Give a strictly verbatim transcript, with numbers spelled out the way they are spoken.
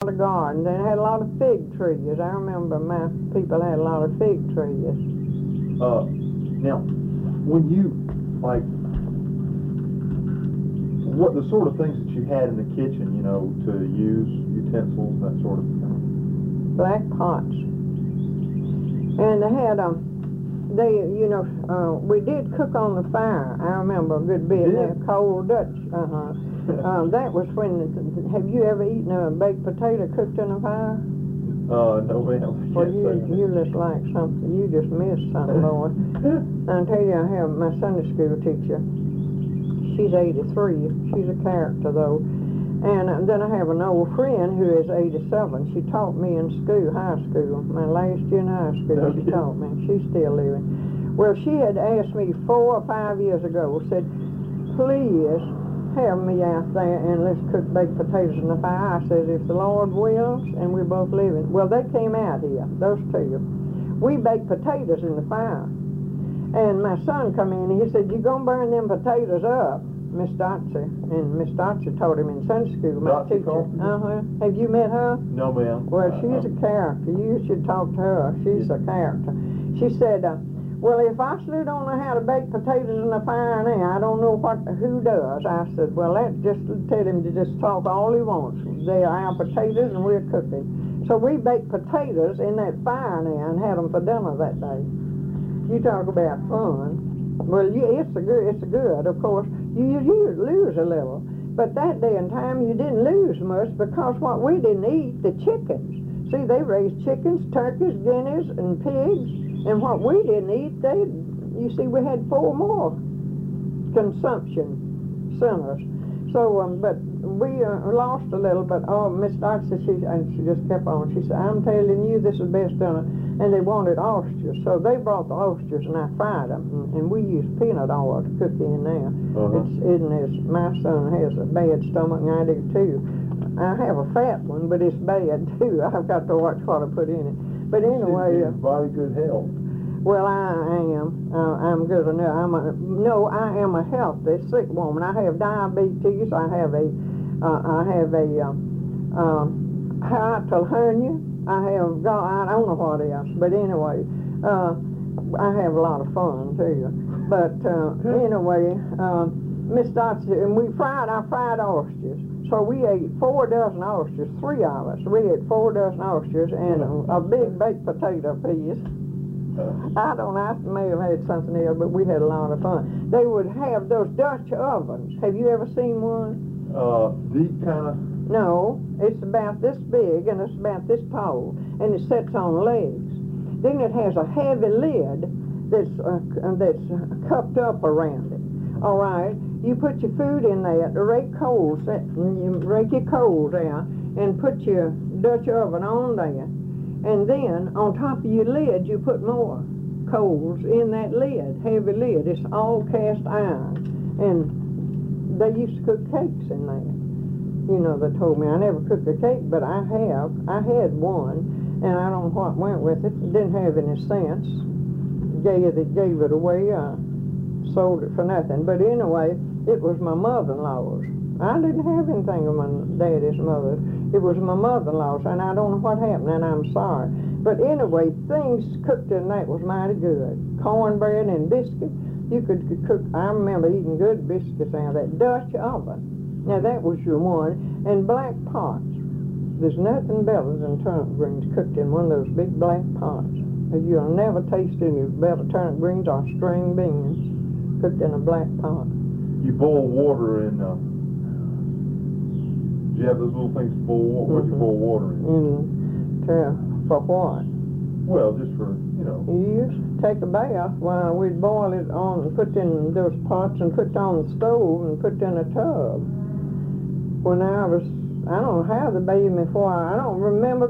of gardens, and it had a lot of fig trees. I remember my people had a lot of fig trees. Uh, now, when you, like, what the sort of things that you had in the kitchen, you know, to use, utensils, that sort of thing? Black pots. And they had, um, they, you know, uh, we did cook on the fire. I remember a good bit. Yeah. Cold Dutch. Uh-huh. uh, that was when, have you ever eaten a baked potato cooked in a fire? Uh, no, ma'am. Well, you, you just like something. You just missed something, boy. I'll tell you, I have my Sunday school teacher. She's eighty-three. She's a character, though. And then I have an old friend who is eighty-seven. She taught me in school, high school. My last year in high school, Okay. she taught me. She's still living. Well, she had asked me four or five years ago, said, please have me out there and let's cook baked potatoes in the fire. I said, if the Lord wills, and we're both living. Well, they came out here, those two. We baked potatoes in the fire. And my son come in and he said, you gonna burn them potatoes up, Miss Dotsie. And Miss Dotsie taught him in Sunday school, my Dotsie teacher. Carpenter? Uh-huh. Have you met her? No, ma'am. Well, Uh, she's a character. You should talk to her. She's a character. She said, uh, well, if I still don't know how to bake potatoes in the fire now, I don't know what who does. I said, well, that just tell him to just talk all he wants. They are our potatoes and we're cooking. So we baked potatoes in that fire now and had them for dinner that day. You talk about fun. Well, you, it's a good, it's a good. Of course, you, you you lose a little, but that day and time you didn't lose much because what we didn't eat, the chickens. See, they raised chickens, turkeys, guineas, and pigs, and what we didn't eat, they, you see, we had four more consumption centers. So, um, but we uh, lost a little. But oh, Miss Dotsie, she and she just kept on. She said, "I'm telling you, this is best dinner." And they wanted oysters, so they brought the oysters, and I fried them. And, and we used peanut oil to cook in there. Uh-huh. It's isn't as my son has a bad stomach, and I do too. I have a fat one, but it's bad too. I've got to watch what I put in it. But anyway, uh, body good health. well, I am. Uh, I'm good enough. I'm a, no, I am a healthy, sick woman. I have diabetes. I have a, uh, I have a um, um, hiatal hernia. I have got, I don't know what else, but anyway, uh, I have a lot of fun too. But uh, anyway, uh, Miss Dotsie, and we fried, I fried oysters. So we ate four dozen oysters, three of us. We ate four dozen oysters and a, a big baked potato piece. I don't know, I may have had something else, but we had a lot of fun. They would have those Dutch ovens. Have you ever seen one? Uh, deep kind of? No, it's about this big and it's about this tall, and it sits on legs. Then it has a heavy lid that's uh, that's cupped up around it. All right, you put your food in there, rake coals, you rake your coals out, and put your Dutch oven on there. And then, on top of your lid, you put more coals in that lid, heavy lid. It's all cast iron. And they used to cook cakes in there. You know, they told me I never cooked a cake, but I have. I had one, and I don't know what went with it. It didn't have any sense. Gave it, gave it away. I sold it for nothing. But anyway, it was my mother-in-law's. I didn't have anything of my daddy's mother. It was my mother-in-law's, and I don't know what happened, and I'm sorry. But anyway, things cooked in that was mighty good. Cornbread and biscuit. You could cook, I remember eating good biscuits out of that Dutch oven. Now, that was your one. And black pots. There's nothing better than turnip greens cooked in one of those big black pots. You'll never taste any better turnip greens or string beans cooked in a black pot. You boil water in, uh, do you have those little things to boil water? What do you boil water in? Mm, to, for what? Well, just for, you know. You used to take a bath while we'd boil it on, put in those pots and put it on the stove and put it in a tub. When I was, I don't know how they bathed me for, I don't remember